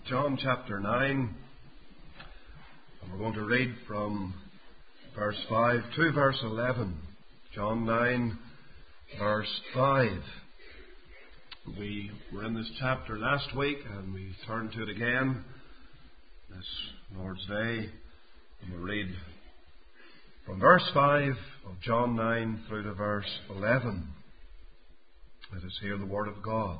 John chapter 9, and we're going to read from verse 5 to verse 11. John 9, verse 5. We were in this chapter last week, and we turned to it again this Lord's Day, and we'll read from verse 5 of John 9 through to verse 11. Let us hear the Word of God.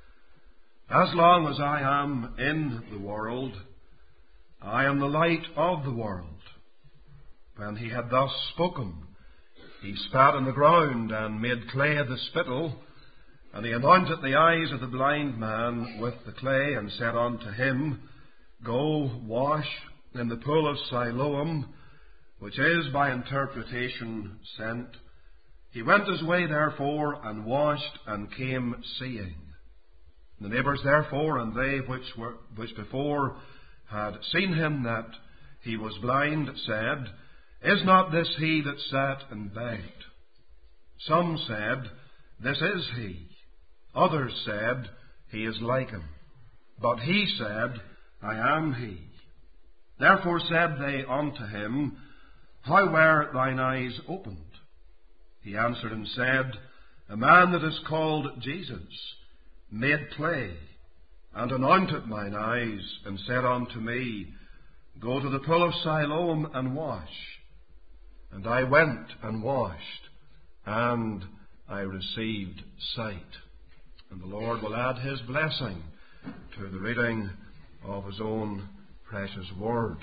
As long as I am in the world, I am the light of the world. When he had thus spoken, he spat on the ground and made clay of the spittle, and he anointed the eyes of the blind man with the clay, and said unto him, Go wash in the pool of Siloam, which is by interpretation sent. He went his way therefore, and washed, and came seeing. The neighbours therefore, and they which before had seen him that he was blind, said, Is not this he that sat and begged? Some said, This is he. Others said, He is like him. But he said, I am he. Therefore said they unto him, How were thine eyes opened? He answered and said, A man that is called Jesus made clay, and anointed mine eyes, and said unto me, Go to the pool of Siloam and wash. And I went and washed, and I received sight. And the Lord will add his blessing to the reading of his own precious word.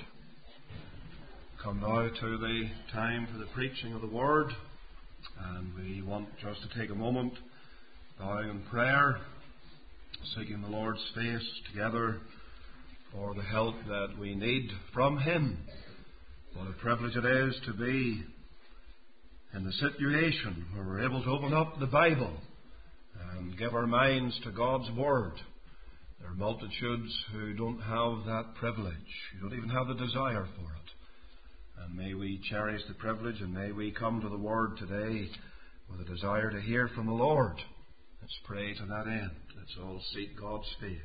Come now to the time for the preaching of the word, and we want just to take a moment, bowing in prayer, seeking the Lord's face together for the help that we need from him. What a privilege it is to be in the situation where we're able to open up the Bible and give our minds to God's Word. There are multitudes who don't have that privilege, who don't even have the desire for it. And may we cherish the privilege, and may we come to the Word today with a desire to hear from the Lord. Let's pray to that end. Let's all seek God's face.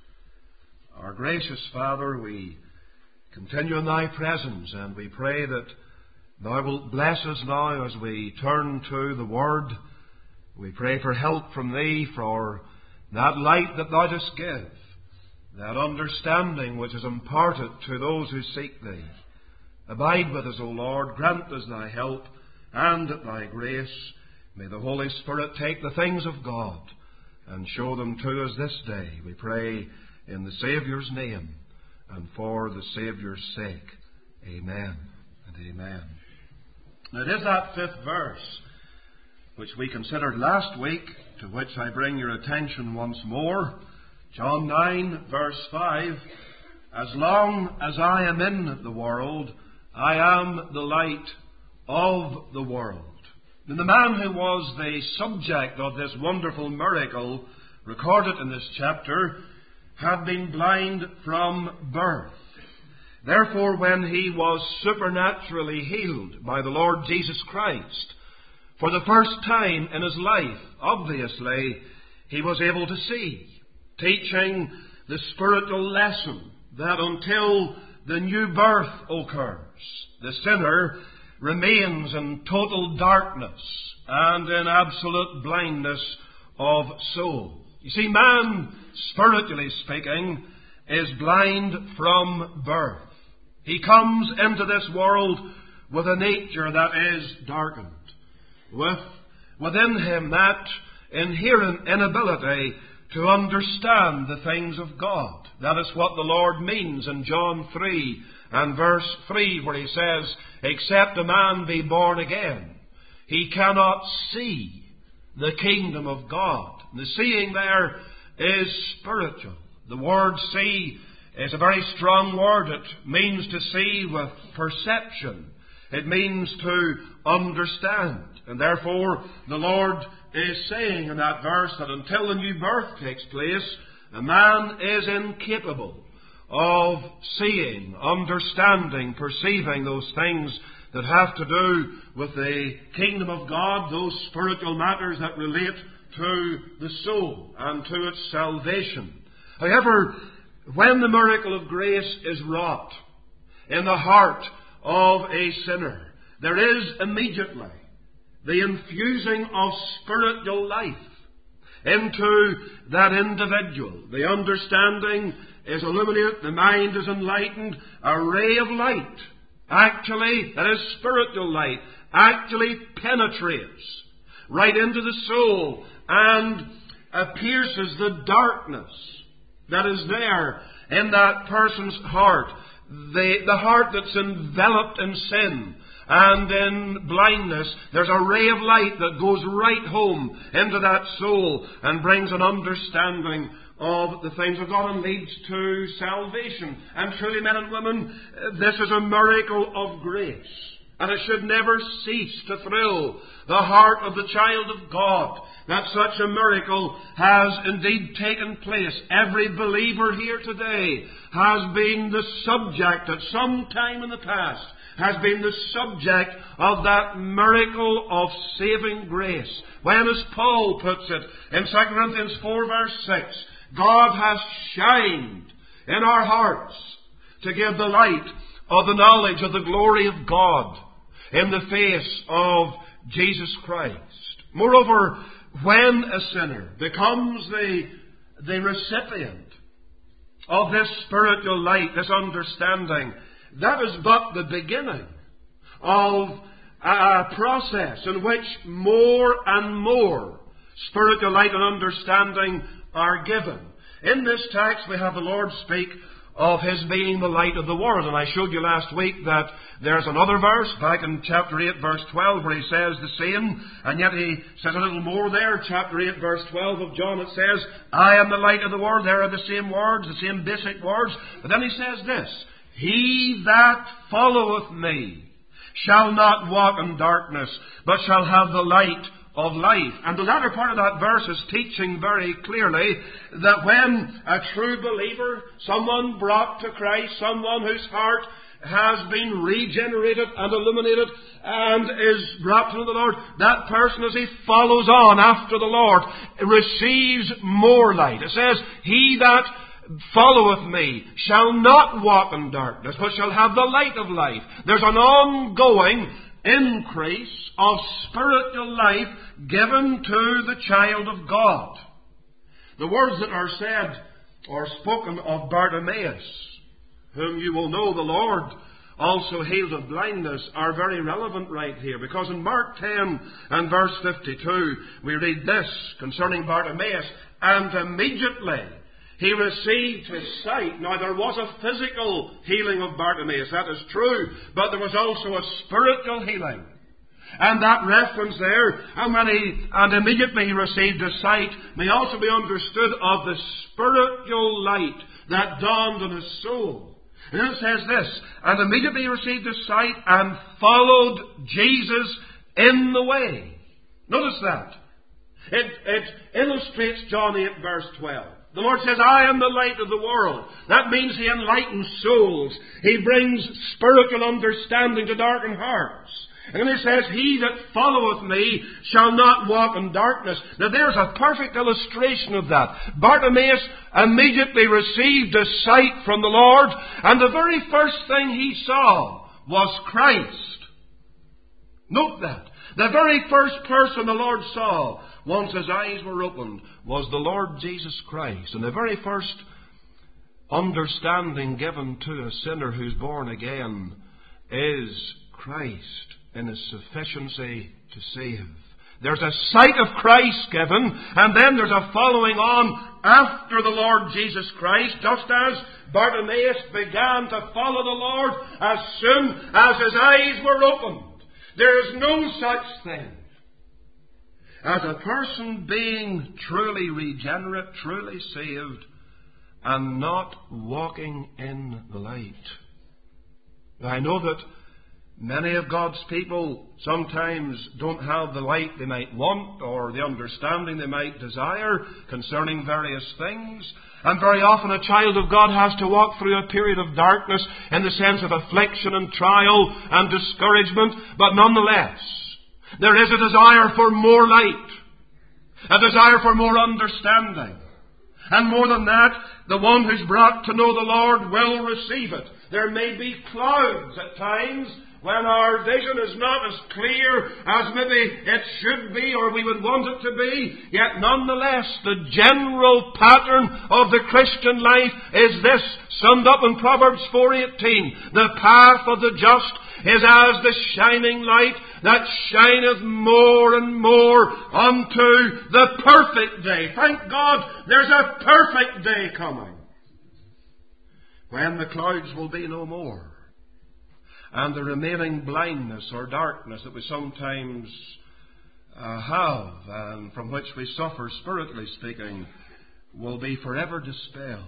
Our gracious Father, we continue in thy presence, and we pray that thou wilt bless us now as we turn to the Word. We pray for help from thee, for that light that thou dost give, that understanding which is imparted to those who seek thee. Abide with us, O Lord, grant us thy help and thy grace. May the Holy Spirit take the things of God and show them to us this day. We pray in the Saviour's name and for the Saviour's sake. Amen and amen. Now it is that fifth verse which we considered last week, to which I bring your attention once more. John 9 verse 5. As long as I am in the world, I am the light of the world. And the man who was the subject of this wonderful miracle recorded in this chapter had been blind from birth. Therefore, when he was supernaturally healed by the Lord Jesus Christ, for the first time in his life, obviously, he was able to see, teaching the spiritual lesson that until the new birth occurs, the sinner remains in total darkness and in absolute blindness of soul. You see, man, spiritually speaking, is blind from birth. He comes into this world with a nature that is darkened, within him that inherent inability to understand the things of God. That is what the Lord means in John 3 and verse 3, where he says, Except a man be born again, he cannot see the kingdom of God. The seeing there is spiritual. The word see is a very strong word. It means to see with perception. It means to understand. And therefore, the Lord is saying in that verse that until the new birth takes place, a man is incapable of seeing, understanding, perceiving those things that have to do with the kingdom of God, those spiritual matters that relate to the soul and to its salvation. However, when the miracle of grace is wrought in the heart of a sinner, there is immediately the infusing of spiritual life into that individual. The understanding is illuminated, the mind is enlightened, a ray of light, actually, that is spiritual light, actually penetrates right into the soul and pierces the darkness that is there in that person's heart. The heart that's enveloped in sin and in blindness, there's a ray of light that goes right home into that soul and brings an understanding of the things of God and leads to salvation. And truly, men and women, this is a miracle of grace. And it should never cease to thrill the heart of the child of God that such a miracle has indeed taken place. Every believer here today has been the subject at some time in the past, has been the subject of that miracle of saving grace. When, as Paul puts it in 2 Corinthians 4 verse 6, God has shined in our hearts to give the light of the knowledge of the glory of God in the face of Jesus Christ. Moreover, when a sinner becomes the recipient of this spiritual light, this understanding, that is but the beginning of a process in which more and more spiritual light and understanding are given. In this text we have the Lord speak of His being the light of the world. And I showed you last week that there's another verse back in chapter 8 verse 12 where He says the same, and yet He says a little more there. Chapter 8 verse 12 of John, it says, I am the light of the world. There are the same words, the same basic words. But then He says this, He that followeth me shall not walk in darkness, but shall have the light of life. And the latter part of that verse is teaching very clearly that when a true believer, someone brought to Christ, someone whose heart has been regenerated and illuminated and is brought to the Lord, that person, as he follows on after the Lord, receives more light. It says, He that followeth me shall not walk in darkness, but shall have the light of life. There's an ongoing increase of spiritual life given to the child of God. The words that are said or spoken of Bartimaeus, whom you will know the Lord also healed of blindness, are very relevant right here, because in Mark 10 and verse 52 we read this concerning Bartimaeus, and immediately he received his sight. Now there was a physical healing of Bartimaeus, that is true, but there was also a spiritual healing. And that reference there, and immediately he received his sight, may also be understood of the spiritual light that dawned on his soul. And then it says this, and immediately he received his sight and followed Jesus in the way. Notice that. It illustrates John 8 verse 12. The Lord says, I am the light of the world. That means He enlightens souls. He brings spiritual understanding to darkened hearts. And then He says, He that followeth me shall not walk in darkness. Now there's a perfect illustration of that. Bartimaeus immediately received a sight from the Lord, and the very first thing he saw was Christ. Note that. The very first person the Lord saw, once his eyes were opened, was the Lord Jesus Christ. And the very first understanding given to a sinner who's born again is Christ in His sufficiency to save. There's a sight of Christ given, and then there's a following on after the Lord Jesus Christ, just as Bartimaeus began to follow the Lord as soon as his eyes were opened. There is no such thing as a person being truly regenerate, truly saved, and not walking in the light. Now, I know that many of God's people sometimes don't have the light they might want or the understanding they might desire concerning various things. And very often a child of God has to walk through a period of darkness in the sense of affliction and trial and discouragement. But nonetheless, there is a desire for more light, a desire for more understanding. And more than that, the one who's brought to know the Lord will receive it. There may be clouds at times when our vision is not as clear as maybe it should be or we would want it to be. Yet nonetheless, the general pattern of the Christian life is this, summed up in Proverbs 4:18. The path of the just is as the shining light that shineth more and more unto the perfect day. Thank God there's a perfect day coming, when the clouds will be no more, and the remaining blindness or darkness that we sometimes have, and from which we suffer, spiritually speaking, will be forever dispelled.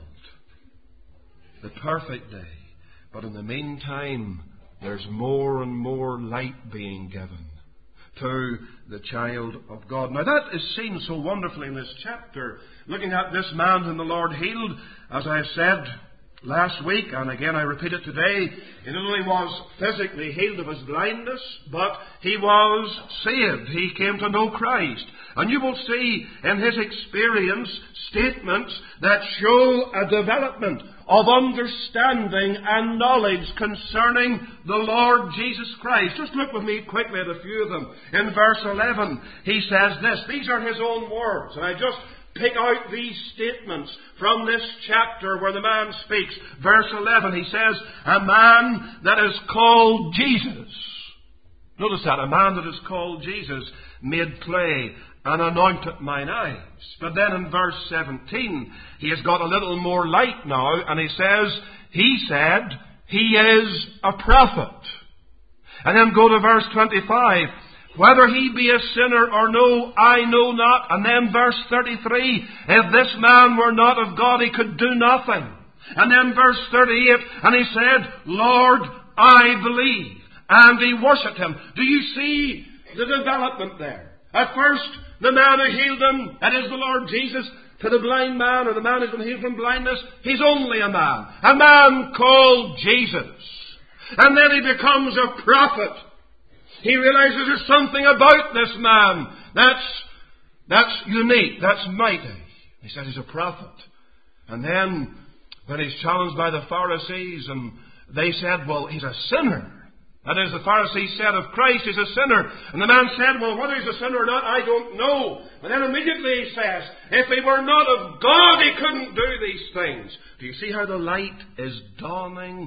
The perfect day. But in the meantime, there's more and more light being given to the child of God. Now that is seen so wonderfully in this chapter, looking at this man whom the Lord healed, as I said last week, and again I repeat it today. He not only was physically healed of his blindness, but he was saved. He came to know Christ. And you will see in his experience statements that show a development of understanding and knowledge concerning the Lord Jesus Christ. Just look with me quickly at a few of them. In verse 11, he says this. These are his own words, and I just pick out these statements from this chapter where the man speaks. Verse 11, he says, a man that is called Jesus. Notice that, a man that is called Jesus made clay and anointed mine eyes. But then in verse 17, he has got a little more light now, and he says, he said, he is a prophet. And then go to verse 25, whether he be a sinner or no, I know not. And then verse 33, if this man were not of God, he could do nothing. And then verse 38, and he said, Lord, I believe. And he worshipped him. Do you see the development there? At first, the man who healed him, that is the Lord Jesus, to the blind man, or the man who's been healed from blindness, he's only a man called Jesus. And then he becomes a prophet. He realizes there's something about this man that's unique, that's mighty. He says he's a prophet. And then, when he's challenged by the Pharisees, and they said, well, he's a sinner. That is, the Pharisees said of Christ, he's a sinner. And the man said, well, whether he's a sinner or not, I don't know. But then immediately he says, if he were not of God, he couldn't do these things. Do you see how the light is dawning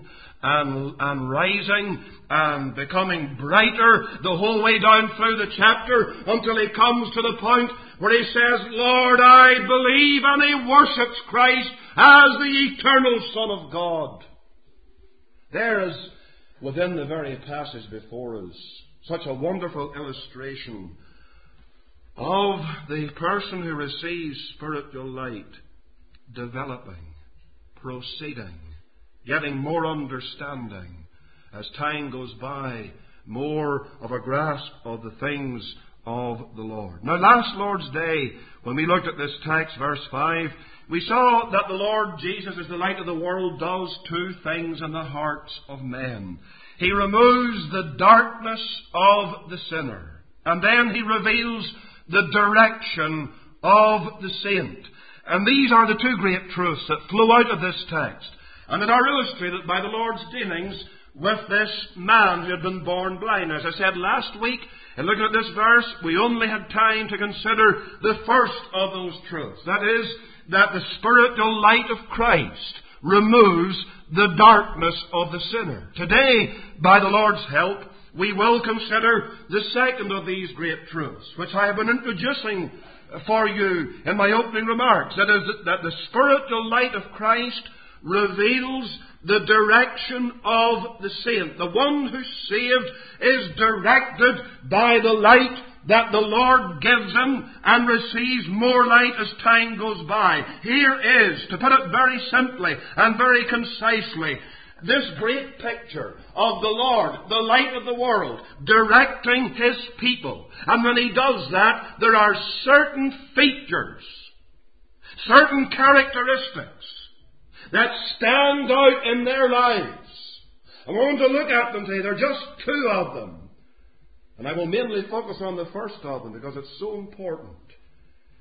and rising and becoming brighter the whole way down through the chapter until he comes to the point where he says, Lord, I believe, and he worships Christ as the eternal Son of God. There is, within the very passage before us, such a wonderful illustration of the person who receives spiritual light developing, proceeding, getting more understanding as time goes by, more of a grasp of the things of the Lord. Now, last Lord's Day, when we looked at this text, verse 5, we saw that the Lord Jesus, as the light of the world, does two things in the hearts of men. He removes the darkness of the sinner, and then he reveals the direction of the saint. And these are the two great truths that flow out of this text, and that are illustrated by the Lord's dealings with this man who had been born blind. As I said last week, in looking at this verse, we only had time to consider the first of those truths. That is, that the spiritual light of Christ removes the darkness of the sinner. Today, by the Lord's help, we will consider the second of these great truths, which I have been introducing for you in my opening remarks. That is, that the spiritual light of Christ reveals the direction of the saint. The one who's saved is directed by the light that the Lord gives him and receives more light as time goes by. Here is, to put it very simply and very concisely, this great picture of the Lord, the light of the world, directing His people. And when He does that, there are certain features, certain characteristics that stand out in their lives. I want to look at them today. There are just two of them. And I will mainly focus on the first of them because it's so important.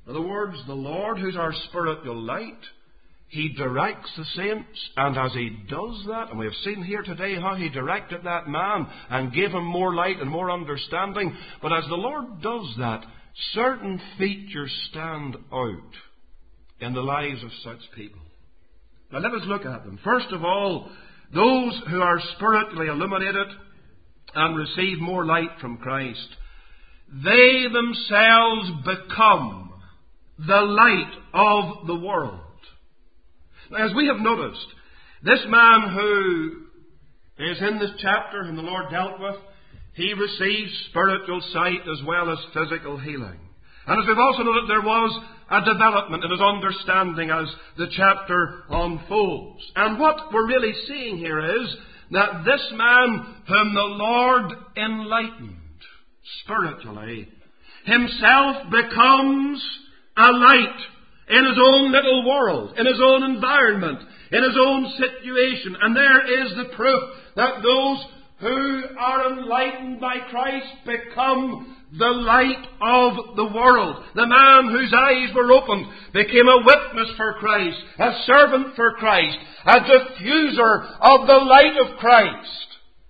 In other words, the Lord, who's our spiritual light, He directs the saints, and as He does that, and we have seen here today how He directed that man and gave him more light and more understanding, but as the Lord does that, certain features stand out in the lives of such people. Now let us look at them. First of all, those who are spiritually illuminated and receive more light from Christ, they themselves become the light of the world. Now, as we have noticed, this man who is in this chapter whom the Lord dealt with, he received spiritual sight as well as physical healing. And as we've also noted, there was a development in his understanding as the chapter unfolds. And what we're really seeing here is that this man whom the Lord enlightened spiritually, himself becomes a light in his own little world, in his own environment, in his own situation. And there is the proof that those who are enlightened by Christ become the light of the world. The man whose eyes were opened became a witness for Christ, a servant for Christ, a diffuser of the light of Christ.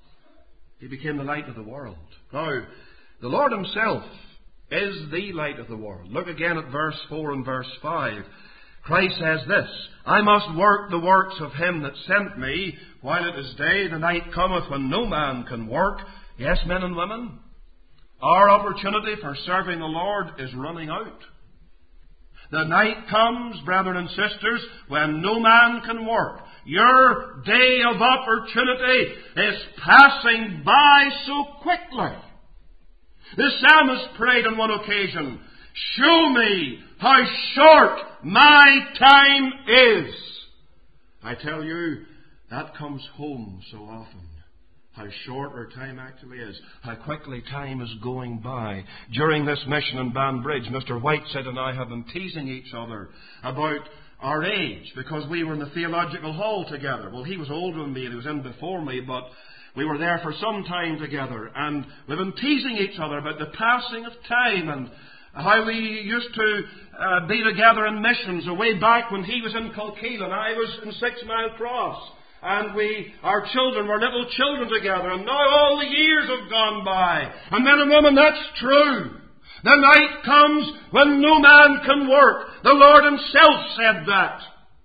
He became the light of the world. Now, the Lord Himself is the light of the world. Look again at verse 4 and verse 5. Christ says this, I must work the works of Him that sent me while it is day. The night cometh when no man can work. Yes, men and women, our opportunity for serving the Lord is running out. The night comes, brethren and sisters, when no man can work. Your day of opportunity is passing by so quickly. The psalmist prayed on one occasion, show me how short my time is. I tell you, that comes home so often. How short our time actually is. How quickly time is going by. During this mission in Banbridge, Mr. Whiteside and I have been teasing each other about our age, because we were in the theological hall together. Well, he was older than me and he was in before me, but we were there for some time together, and we've been teasing each other about the passing of time and how we used to be together in missions way back when he was in Kilkeel and I was in 6 Mile Cross. And our children were little children together, and now all the years have gone by. And men and women, that's true. The night comes when no man can work. The Lord Himself said that.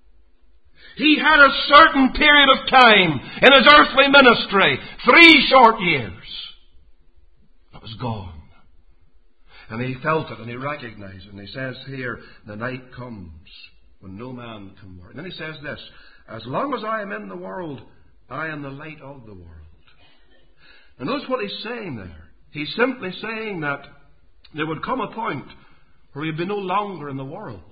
He had a certain period of time in His earthly ministry, 3 short years. That was gone. And He felt it and He recognized it. And He says here, the night comes when no man can work. And then He says this, as long as I am in the world, I am the light of the world. And notice what He's saying there. He's simply saying that there would come a point where He'd be no longer in the world.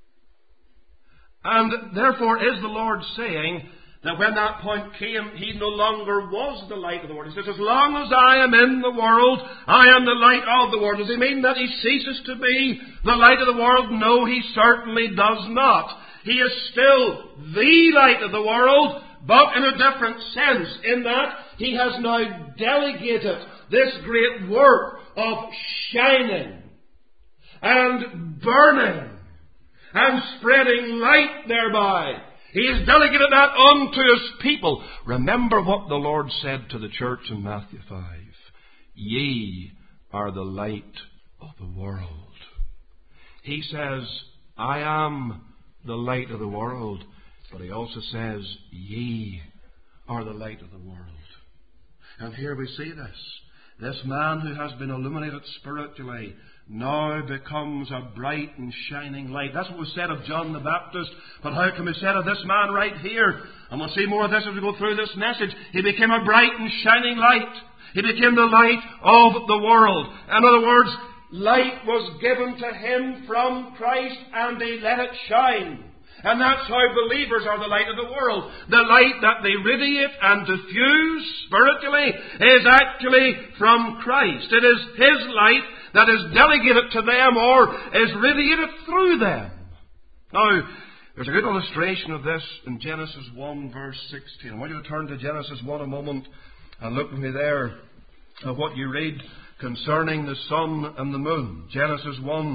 And therefore is the Lord saying that when that point came, He no longer was the light of the world. He says, as long as I am in the world, I am the light of the world. Does He mean that He ceases to be the light of the world? No, He certainly does not. He is still the light of the world, but in a different sense, in that He has now delegated this great work of shining and burning and spreading light thereby. He has delegated that unto His people. Remember what the Lord said to the church in Matthew 5. Ye are the light of the world. He says, I am the light of the world. But He also says, ye are the light of the world. And here we see this. This man who has been illuminated spiritually now becomes a bright and shining light. That's what was said of John the Baptist. But how can we say of this man right here? And we'll see more of this as we go through this message. He became a bright and shining light. He became the light of the world. In other words, light was given to him from Christ and He let it shine. And that's how believers are the light of the world. The light that they radiate and diffuse spiritually is actually from Christ. It is His light that is delegated to them or is radiated through them. Now, there's a good illustration of this in Genesis 1 verse 16. I want you to turn to Genesis 1 a moment and look with me there at what you read concerning the sun and the moon. Genesis 1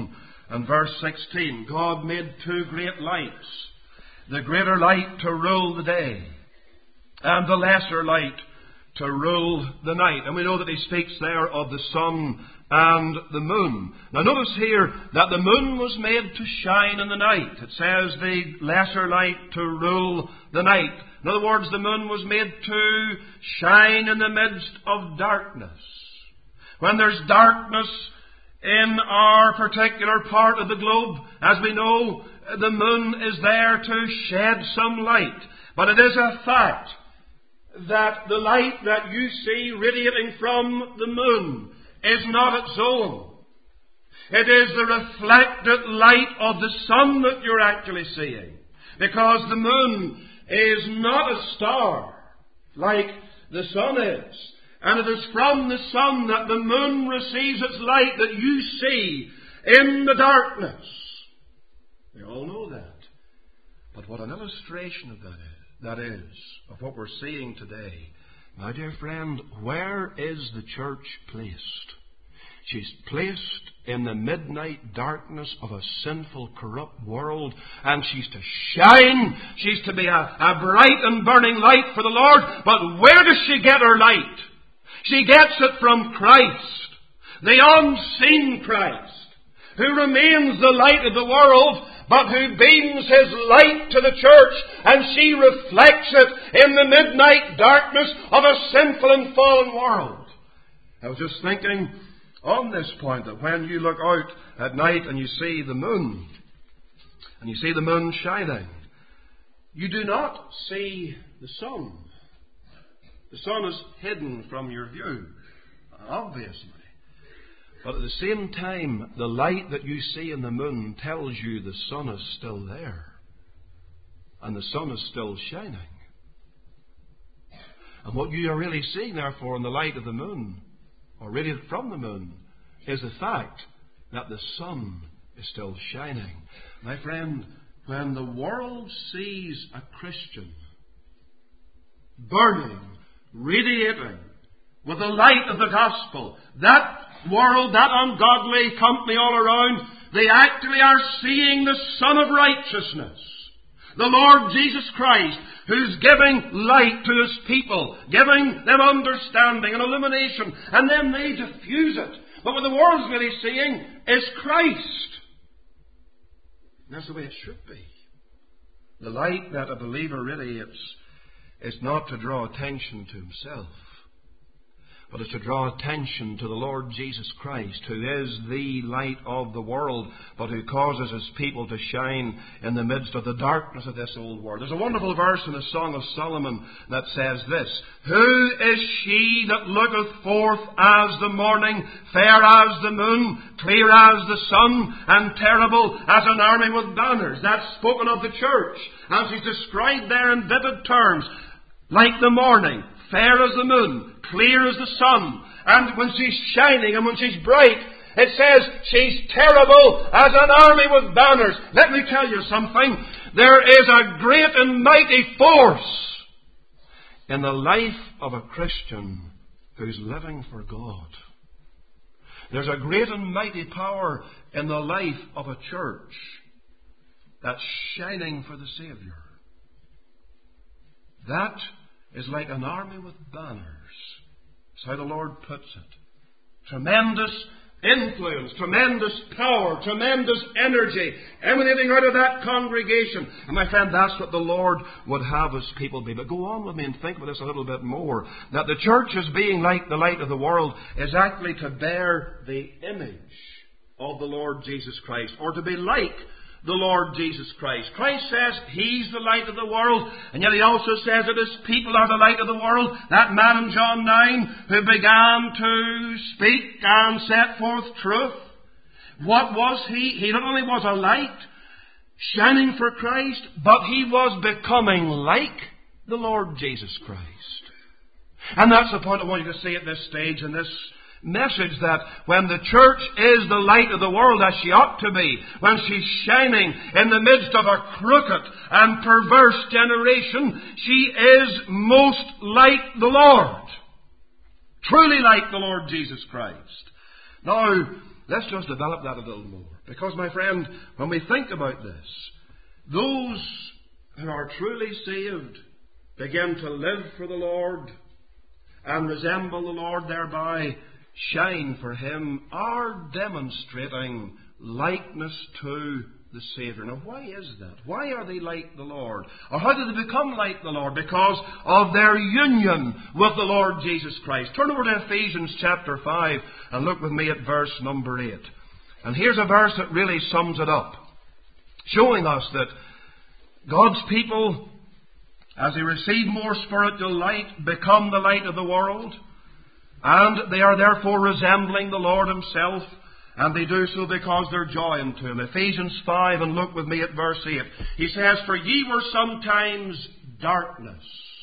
and verse 16. God made two great lights. The greater light to rule the day, and the lesser light to rule the night. And we know that he speaks there of the sun and the moon. Now notice here that the moon was made to shine in the night. It says the lesser light to rule the night. In other words, the moon was made to shine in the midst of darkness. When there's darkness in our particular part of the globe, as we know, the moon is there to shed some light. But it is a fact that the light that you see radiating from the moon is not its own. It is the reflected light of the sun that you're actually seeing. Because the moon is not a star like the sun is. And it is from the sun that the moon receives its light that you see in the darkness. We all know that. But what an illustration of that is of what we're seeing today. My dear friend, where is the church placed? She's placed in the midnight darkness of a sinful, corrupt world, and she's to shine. She's to be a bright and burning light for the Lord. But where does she get her light? She gets it from Christ, the unseen Christ, who remains the light of the world, but who beams His light to the church, and she reflects it in the midnight darkness of a sinful and fallen world. I was just thinking on this point that when you look out at night and you see the moon, and you see the moon shining, you do not see the sun. The sun is hidden from your view, obviously. But at the same time, the light that you see in the moon tells you the sun is still there. And the sun is still shining. And what you are really seeing, therefore, in the light of the moon, or radiated from the moon, is the fact that the sun is still shining. My friend, when the world sees a Christian burning, radiating with the light of the gospel, that world, that ungodly company all around, they actually are seeing the Son of Righteousness, the Lord Jesus Christ, who's giving light to His people, giving them understanding and illumination, and then they diffuse it. But what the world's really seeing is Christ. And that's the way it should be. The light that a believer radiates is not to draw attention to himself, but is to draw attention to the Lord Jesus Christ, who is the light of the world, but who causes His people to shine in the midst of the darkness of this old world. There's a wonderful verse in the Song of Solomon that says this: Who is she that looketh forth as the morning, fair as the moon, clear as the sun, and terrible as an army with banners? That's spoken of the church, and she's described there in vivid terms, like the morning, fair as the moon, clear as the sun. And when she's shining and when she's bright, it says she's terrible as an army with banners. Let me tell you something. There is a great and mighty force in the life of a Christian who's living for God. There's a great and mighty power in the life of a church that's shining for the Savior. That is like an army with banners. That's how the Lord puts it. Tremendous influence, tremendous power, tremendous energy emanating out of that congregation. And my friend, that's what the Lord would have His people be. But go on with me and think about this a little bit more. That the church, as being like the light of the world, is actually to bear the image of the Lord Jesus Christ, or to be like the Lord Jesus Christ. Christ says He's the light of the world, and yet He also says that His people are the light of the world. That man in John 9 who began to speak and set forth truth. What was he? He not only was a light shining for Christ, but he was becoming like the Lord Jesus Christ. And that's the point I want you to see at this stage in this message, that when the church is the light of the world, as she ought to be, when she's shining in the midst of a crooked and perverse generation, she is most like the Lord. Truly like the Lord Jesus Christ. Now, let's just develop that a little more. Because, my friend, when we think about this, those who are truly saved begin to live for the Lord and resemble the Lord, thereby shine for Him, are demonstrating likeness to the Saviour. Now, why is that? Why are they like the Lord? Or how did they become like the Lord? Because of their union with the Lord Jesus Christ. Turn over to Ephesians chapter 5 and look with me at verse number 8. And here's a verse that really sums it up, showing us that God's people, as they receive more spiritual light, become the light of the world. And they are therefore resembling the Lord Himself. And they do so because they're joined to Him. Ephesians 5, and look with me at verse 8. He says, "For ye were sometimes darkness."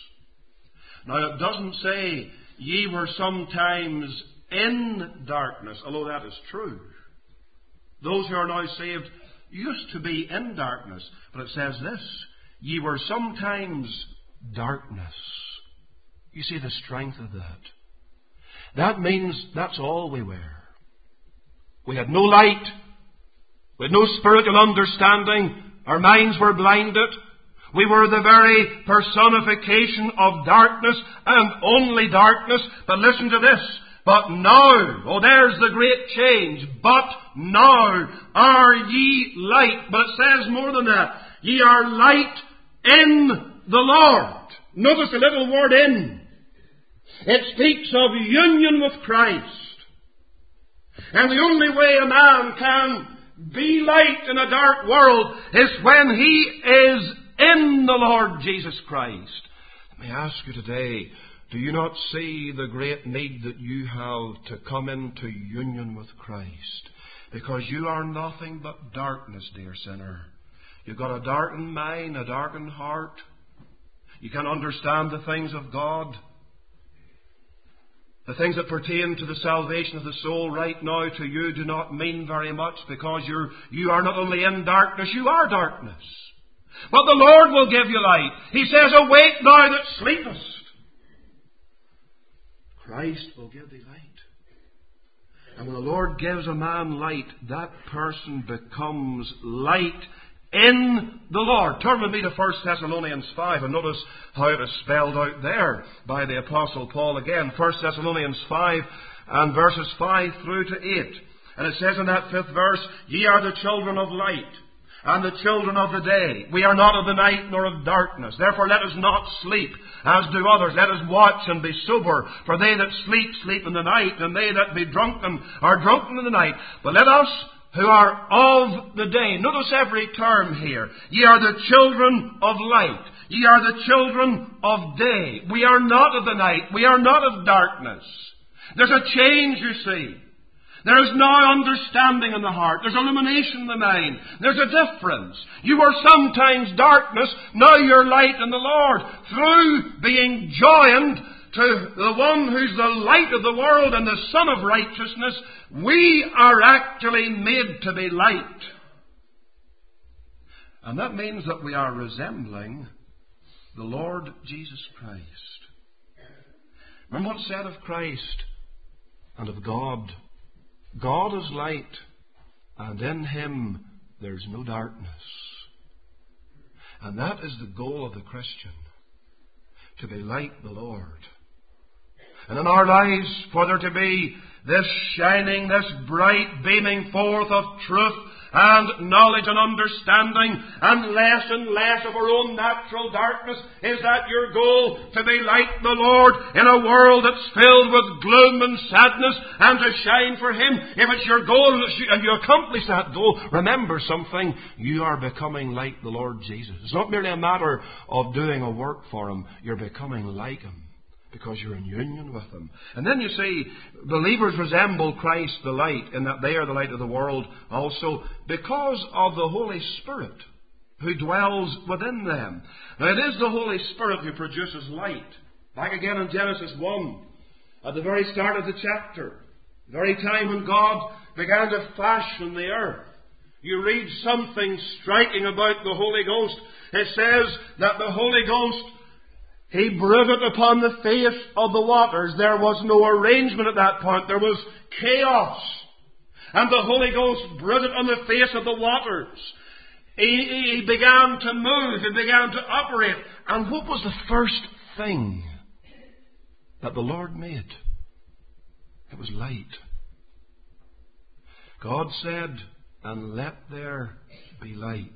Now it doesn't say, "Ye were sometimes in darkness," although that is true. Those who are now saved used to be in darkness. But it says this, "Ye were sometimes darkness." You see the strength of that. That means that's all we were. We had no light. We had no spiritual understanding. Our minds were blinded. We were the very personification of darkness and only darkness. But listen to this. "But now," oh, there's the great change. "But now are ye light." But it says more than that. "Ye are light in the Lord." Notice the little word "in." It speaks of union with Christ. And the only way a man can be light in a dark world is when he is in the Lord Jesus Christ. Let me ask you today, do you not see the great need that you have to come into union with Christ? Because you are nothing but darkness, dear sinner. You've got a darkened mind, a darkened heart. You can't understand the things of God. The things that pertain to the salvation of the soul right now to you do not mean very much, because you are not only in darkness, you are darkness. But the Lord will give you light. He says, "Awake thou that sleepest." Christ will give thee light. And when the Lord gives a man light, that person becomes light in the Lord. Turn with me to 1 Thessalonians 5 and notice how it is spelled out there by the Apostle Paul again. 1 Thessalonians 5 and verses 5 through to 8. And it says in that 5th verse, "Ye are the children of light and the children of the day. We are not of the night nor of darkness. Therefore let us not sleep as do others. Let us watch and be sober. For they that sleep, sleep in the night, and they that be drunken are drunken in the night. But let us who are of the day." Notice every term here. "Ye are the children of light. Ye are the children of day." We are not of the night. We are not of darkness. There's a change, you see. There is now understanding in the heart. There's illumination in the mind. There's a difference. You were sometimes darkness. Now you're light in the Lord. Through being joined to the one who's the light of the world and the Son of righteousness, we are actually made to be light. And that means that we are resembling the Lord Jesus Christ. Remember what's said of Christ and of God. God is light, and in Him there's no darkness. And that is the goal of the Christian, to be like the Lord. And in our lives, for there to be this shining, this bright beaming forth of truth and knowledge and understanding, and less of our own natural darkness, is that your goal, to be like the Lord in a world that's filled with gloom and sadness, and to shine for Him? If it's your goal and you accomplish that goal, remember something, you are becoming like the Lord Jesus. It's not merely a matter of doing a work for Him, you're becoming like Him, because you're in union with Him. And then you see, believers resemble Christ the light, in that they are the light of the world also, because of the Holy Spirit who dwells within them. Now it is the Holy Spirit who produces light. Back again in Genesis 1, at the very start of the chapter, the very time when God began to fashion the earth, you read something striking about the Holy Ghost. It says that the Holy Ghost, He brooded upon the face of the waters. There was no arrangement at that point. There was chaos. and the Holy Ghost brooded on the face of the waters. He began to move, he began to operate. And what was the first thing that the Lord made? It was light. God said, and let there be light.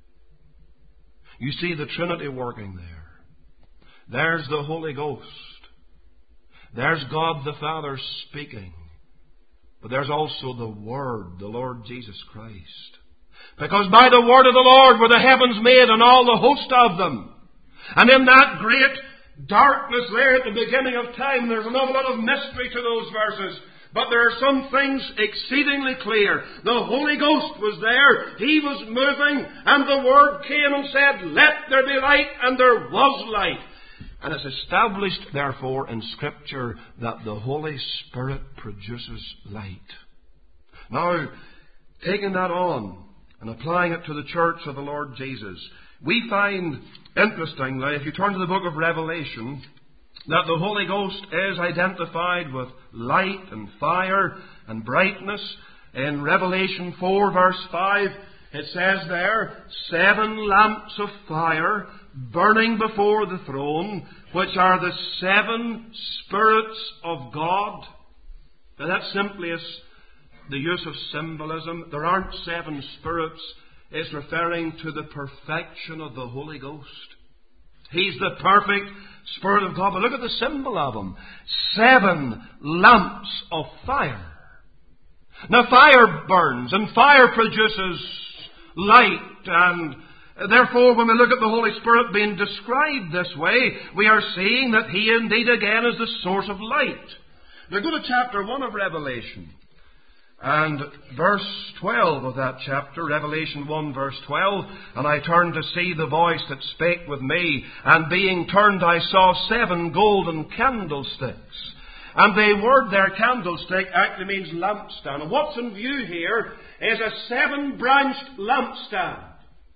You see the Trinity working there. There's the Holy Ghost. There's God the Father speaking. But there's also the Word, the Lord Jesus Christ. Because by the word of the Lord were the heavens made and all the host of them. And in that great darkness there at the beginning of time, there's an awful lot of mystery to those verses. But there are some things exceedingly clear. The Holy Ghost was there. He was moving. And the Word came and said, let there be light. And there was light. And it's established, therefore, in Scripture that the Holy Spirit produces light. Now, taking that on and applying it to the church of the Lord Jesus, we find, interestingly, if you turn to the book of Revelation, that the Holy Ghost is identified with light and fire and brightness. In Revelation 4 verse 5, it says there, 7 lamps of fire burning before the throne, which are the 7 spirits of God. Now that simply is the use of symbolism. There aren't 7 spirits. It's referring to the perfection of the Holy Ghost. He's the perfect Spirit of God. But look at the symbol of Him. 7 lamps of fire. Now fire burns and fire produces light, and therefore when we look at the Holy Spirit being described this way, we are seeing that He indeed again is the source of light. Now go to chapter 1 of Revelation. And verse 12 of that chapter, Revelation 1 verse 12, and I turned to see the voice that spake with me, and being turned I saw 7 golden candlesticks. And the word there, candlestick, actually means lampstand. And what's in view here is a 7-branched lampstand.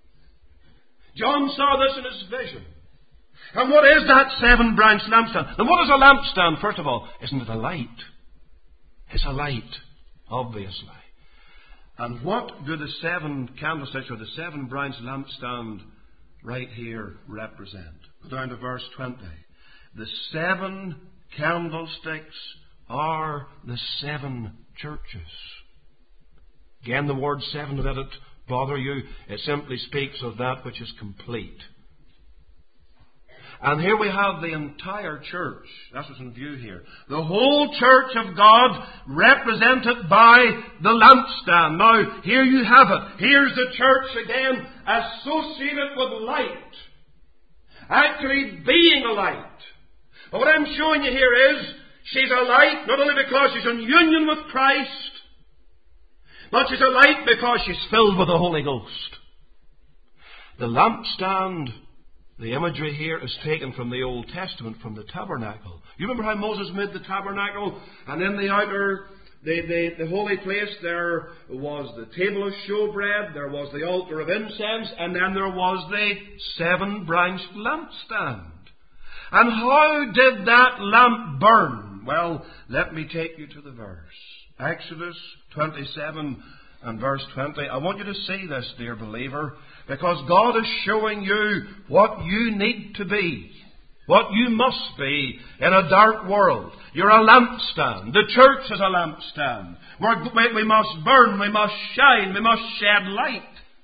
John saw this in his vision. And what is that 7-branched lampstand? And what is a lampstand, first of all? Isn't it a light? It's a light. Obviously. And what do the 7 candlesticks or the 7-branched lampstand right here represent? Go down to verse 20. The 7 candlesticks are the 7 churches. Again, the word 7, let it bother you. It simply speaks of that which is complete. And here we have the entire church. That's what's in view here. The whole church of God represented by the lampstand. Now, here you have it. Here's the church again associated with light. Actually being a light. But what I'm showing you here is she's a light not only because she's in union with Christ, but she's a light because she's filled with the Holy Ghost. The lampstand, the imagery here is taken from the Old Testament, from the tabernacle. You remember how Moses made the tabernacle? And in the outer, the holy place, there was the table of showbread, there was the altar of incense, and then there was the 7-branched lampstand. And how did that lamp burn? Well, let me take you to the verse. Exodus 27 and verse 20. I want you to see this, dear believer, because God is showing you what you need to be, what you must be in a dark world. You're a lampstand. The church is a lampstand. We must burn, we must shine, we must shed light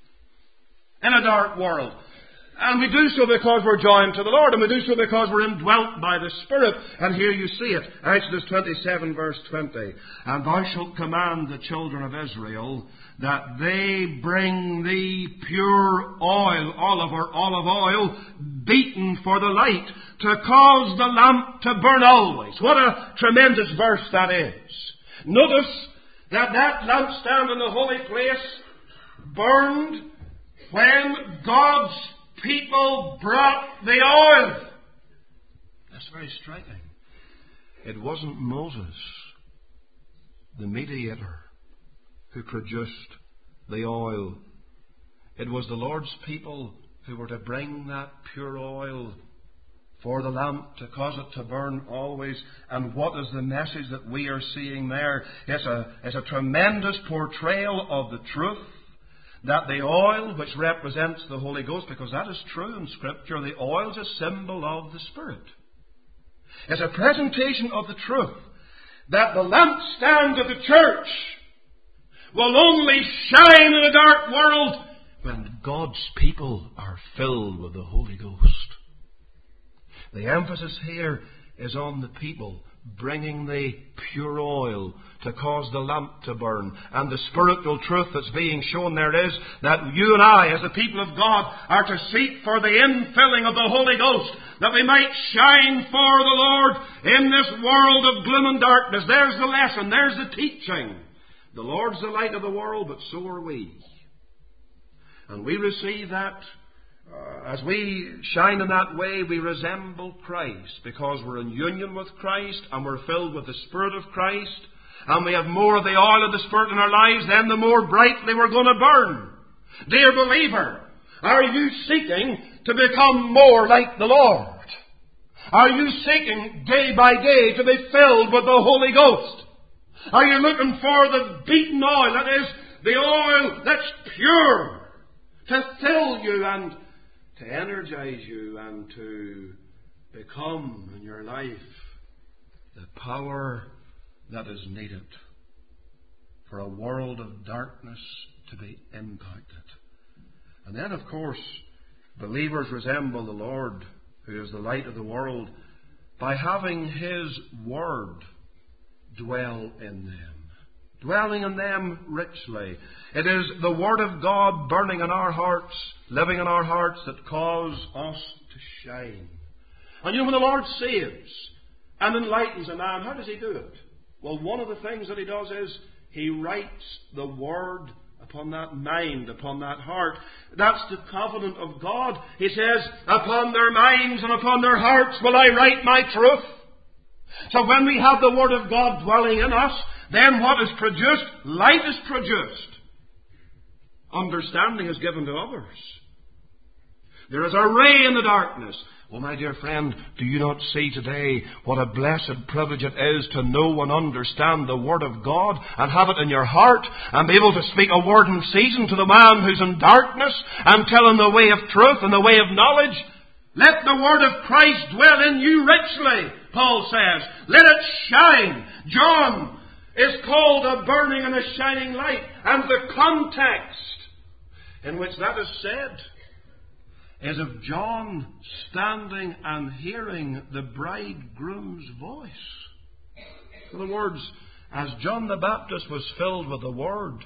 in a dark world. And we do so because we're joined to the Lord, and we do so because we're indwelt by the Spirit. And here you see it, Exodus 27 verse 20. And thou shalt command the children of Israel that they bring thee pure oil, olive oil, beaten for the light, to cause the lamp to burn always. What a tremendous verse that is. Notice that lampstand in the holy place burned when God's people brought the oil. That's very striking. It wasn't Moses, the mediator, who produced the oil. It was the Lord's people who were to bring that pure oil for the lamp to cause it to burn always. And what is the message that we are seeing there? It's a tremendous portrayal of the truth that the oil, which represents the Holy Ghost, because that is true in Scripture, the oil is a symbol of the Spirit. It's a presentation of the truth that the lampstand of the church will only shine in a dark world when God's people are filled with the Holy Ghost. The emphasis here is on the people bringing the pure oil to cause the lamp to burn. And the spiritual truth that's being shown there is that you and I, as the people of God, are to seek for the infilling of the Holy Ghost, that we might shine for the Lord in this world of gloom and darkness. There's the lesson. There's the teaching. The Lord's the light of the world, but so are we. And we receive that. As we shine in that way, we resemble Christ, because we're in union with Christ and we're filled with the Spirit of Christ, and we have more of the oil of the Spirit in our lives, then the more brightly we're going to burn. Dear believer, are you seeking to become more like the Lord? Are you seeking day by day to be filled with the Holy Ghost? Are you looking for the beaten oil, that is, the oil that's pure, to fill you and to energize you and to become in your life the power that is needed for a world of darkness to be impacted? And then, of course, believers resemble the Lord, who is the light of the world, by having His Word dwell in them. Dwelling in them richly. It is the Word of God burning in our hearts, living in our hearts, that cause us to shine. And you know, when the Lord saves and enlightens a man, how does He do it? Well, one of the things that He does is He writes the Word upon that mind, upon that heart. That's the covenant of God. He says, upon their minds and upon their hearts will I write my truth. So when we have the Word of God dwelling in us, then what is produced? Light is produced. Understanding is given to others. There is a ray in the darkness. Oh, my dear friend, do you not see today what a blessed privilege it is to know and understand the Word of God and have it in your heart and be able to speak a word in season to the man who's in darkness and tell him the way of truth and the way of knowledge? Let the Word of Christ dwell in you richly, Paul says. Let it shine. John is called a burning and a shining light. And the context in which that is said is of John standing and hearing the bridegroom's voice. In other words, as John the Baptist was filled with the Word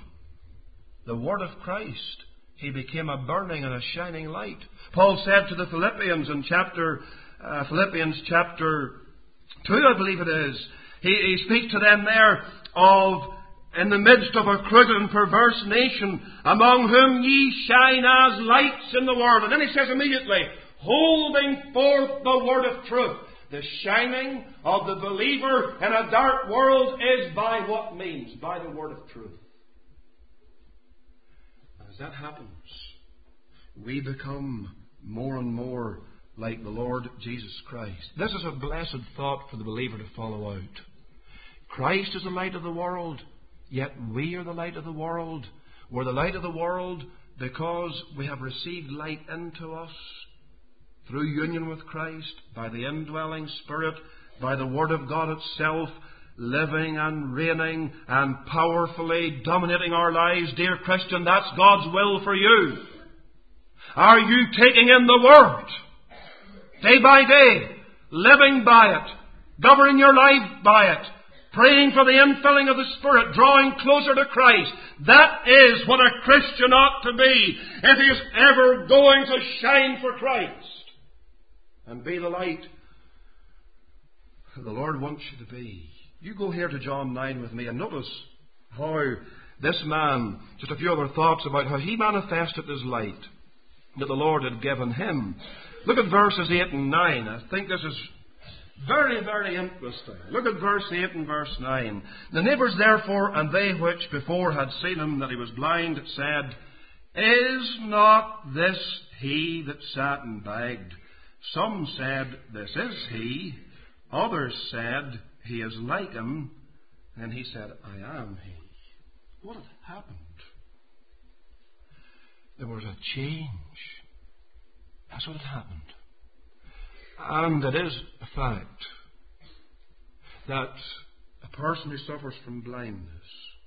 of Christ, he became a burning and a shining light. Paul said to the Philippians in Philippians chapter 2, I believe it is, he speaks to them there of, in the midst of a crooked and perverse nation, among whom ye shine as lights in the world. And then he says immediately, holding forth the word of truth. The shining of the believer in a dark world is by what means? By the word of truth. As that happens, we become more and more like the Lord Jesus Christ. This is a blessed thought for the believer to follow out. Christ is the light of the world, yet we are the light of the world. We're the light of the world because we have received light into us through union with Christ, by the indwelling Spirit, by the Word of God itself, living and reigning and powerfully dominating our lives. Dear Christian, that's God's will for you. Are you taking in the Word day by day, living by it, governing your life by it, praying for the infilling of the Spirit, drawing closer to Christ? That is what a Christian ought to be if he is ever going to shine for Christ and be the light the Lord wants you to be. You go here to John 9 with me and notice how this man, just a few other thoughts about how he manifested his light that the Lord had given him. Look at verses 8 and 9. I think this is very, very interesting. Look at verse 8 and verse 9. The neighbours therefore, and they which before had seen him that he was blind, said, Is not this he that sat and begged? Some said, "This is he." Others said, "He is like him." And he said, "I am he." What had happened? There was a change. That's what had happened. And it is a fact that a person who suffers from blindness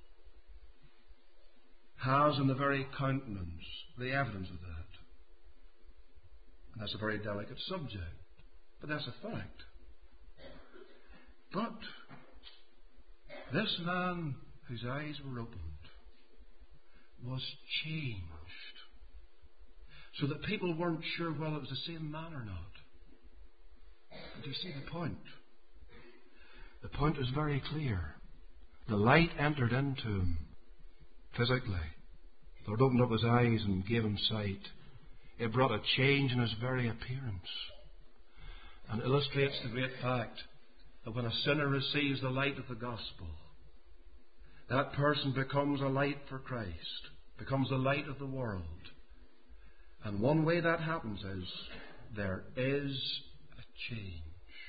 has in the very countenance the evidence of that. And that's a very delicate subject, but that's a fact. But this man whose eyes were opened was changed, so that people weren't sure whether it was the same man or not. Do you see the point? The point is very clear. The light entered into him physically. The Lord opened up his eyes and gave him sight. It brought a change in his very appearance, and illustrates the great fact that when a sinner receives the light of the gospel, that person becomes a light for Christ, becomes the light of the world. And one way that happens is there is a change.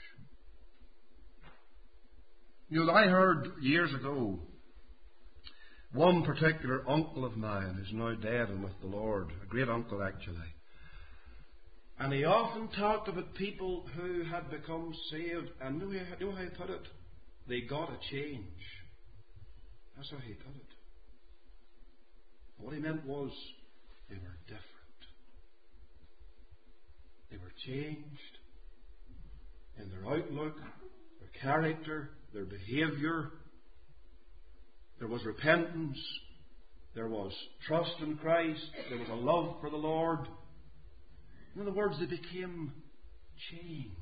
You know, I heard years ago one particular uncle of mine who's now dead and with the Lord, a great uncle actually. And he often talked about people who had become saved, and you know how he put it? They got a change. That's how he put it. What he meant was they were different. They were changed in their outlook, their character, their behaviour. There was repentance. There was trust in Christ. There was a love for the Lord. In other words, they became changed.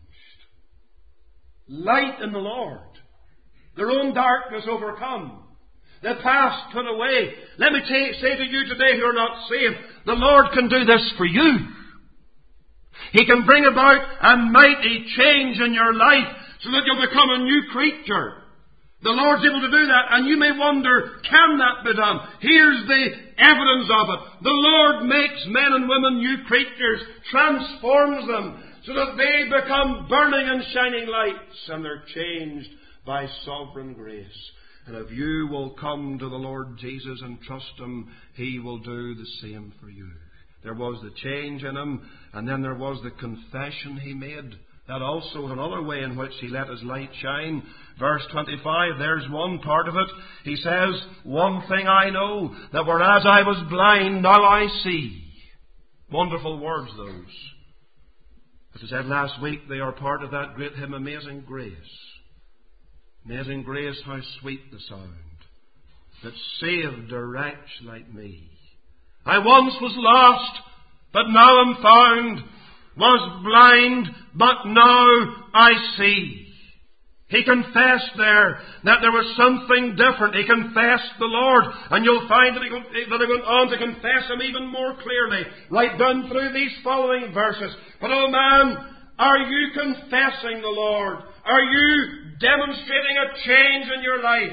Light in the Lord. Their own darkness overcome. The past put away. Let me say to you today who are not saved, the Lord can do this for you. He can bring about a mighty change in your life so that you'll become a new creature. The Lord's able to do that, and you may wonder, can that be done? Here's the evidence of it. The Lord makes men and women new creatures, transforms them, so that they become burning and shining lights, and they're changed by sovereign grace. And if you will come to the Lord Jesus and trust Him, He will do the same for you. There was the change in Him, and then there was the confession He made. That also is another way in which He let His light shine. Verse 25, there's one part of it. He says, "One thing I know, that whereas I was blind, now I see." Wonderful words, those. As I said last week, they are part of that great hymn, Amazing Grace. Amazing grace, how sweet the sound, that saved a wretch like me. I once was lost, but now am found. Was blind, but now I see. He confessed there that there was something different. He confessed the Lord, and you'll find that he went on to confess Him even more clearly, right down through these following verses. But oh man, are you confessing the Lord? Are you demonstrating a change in your life?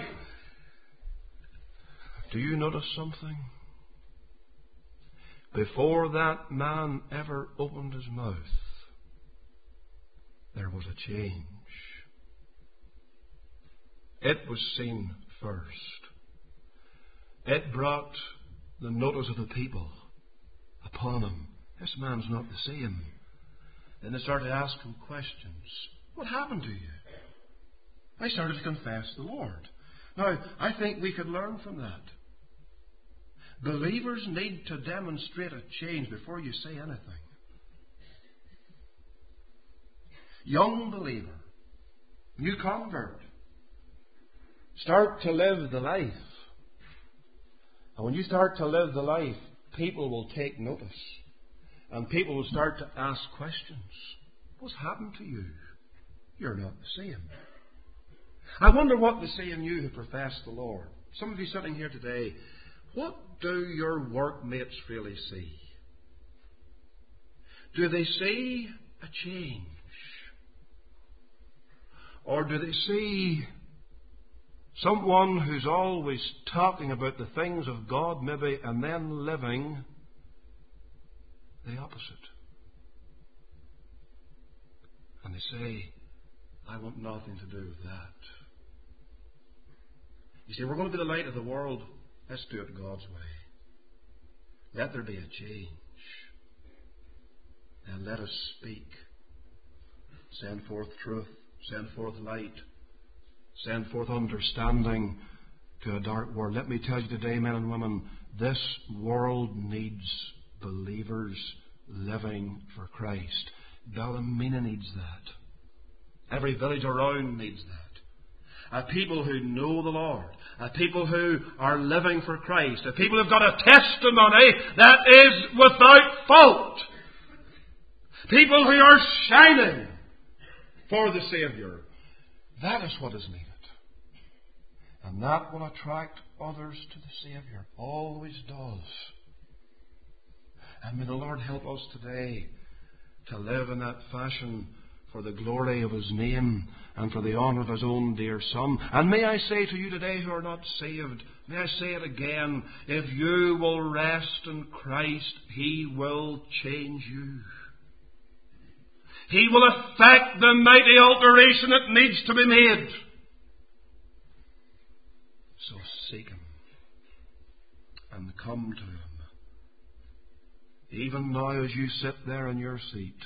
Do you notice something? Before that man ever opened his mouth, there was a change. It was seen first. It brought the notice of the people upon him. This man's not the same. Then they started asking questions. What happened to you? I started to confess the Lord. Now, I think we could learn from that. Believers need to demonstrate a change before you say anything. Young believer, new convert, start to live the life. And when you start to live the life, people will take notice. And people will start to ask questions. What's happened to you? You're not the same. I wonder what they say in you who profess the Lord. Some of you sitting here today, what do your workmates really see? Do they see a change? Or do they see someone who's always talking about the things of God maybe and then living the opposite? And they say, I want nothing to do with that. You say, we're going to be the light of the world. Let's do it God's way. Let there be a change. And let us speak. Send forth truth. Send forth light. Send forth understanding to a dark world. Let me tell you today, men and women, this world needs believers living for Christ. Ballymena needs that. Every village around needs that. A people who know the Lord. A people who are living for Christ. A people who've got a testimony that is without fault. People who are shining for the Saviour. That is what is needed. And that will attract others to the Saviour. Always does. And may the Lord help us today to live in that fashion for the glory of His name and for the honour of His own dear Son. And may I say to you today who are not saved, may I say it again, if you will rest in Christ, He will change you. He will effect the mighty alteration that needs to be made. So seek Him and come to Him. Even now as you sit there in your seat,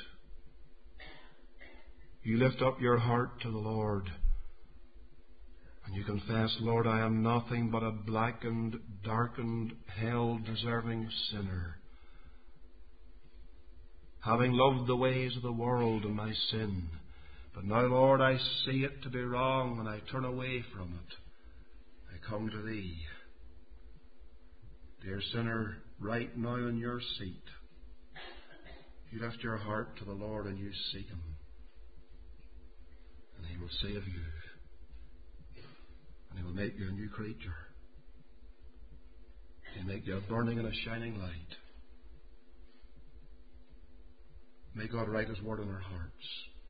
you lift up your heart to the Lord and you confess, Lord, I am nothing but a blackened, darkened, hell-deserving sinner, having loved the ways of the world and my sin. But now, Lord, I see it to be wrong and I turn away from it. I come to Thee. Dear sinner, right now in your seat, you lift your heart to the Lord and you seek Him. And He will save you. And He will make you a new creature. He'll make you a burning and a shining light. May God write His word in our hearts.